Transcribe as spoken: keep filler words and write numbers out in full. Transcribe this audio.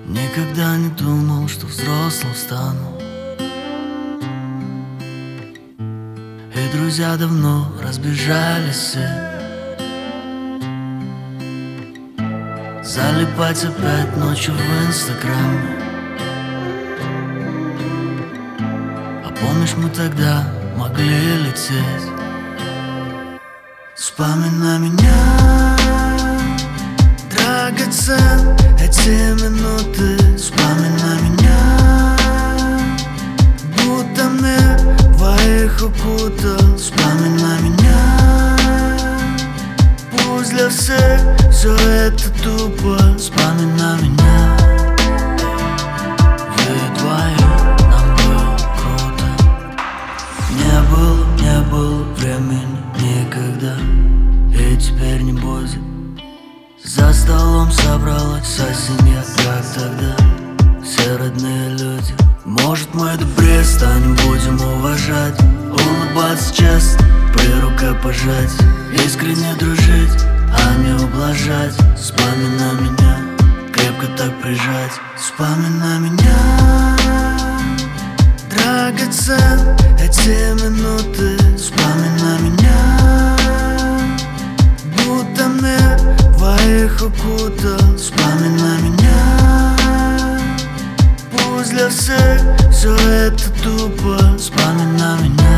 Никогда не думал, что взрослым стану, и друзья давно разбежались все. Залипать опять ночью в инстаграме. А помнишь, мы тогда могли лететь? Вспоминай меня, драгоцен, эти минуты. Вспоминай меня, будто мне двоих укутал. Вспоминай меня, пусть для всех все это тупо. Вспоминай меня, вдвоем нам было круто. Не было, не было времени никогда, и теперь не будет. За столом собралась вся семья, как тогда, все родные люди. Может, мы добрее станем, будем уважать, улыбаться честно, при рукопожатии, искренне дружить, а не ублажать. Вспоминай меня, крепко так прижать. Вспоминай меня, драгоцен, эти минуты. Вспоминай меня, будто мне двоих укутал. Вспоминай меня, пусть для всех все это тупо. Вспоминай меня.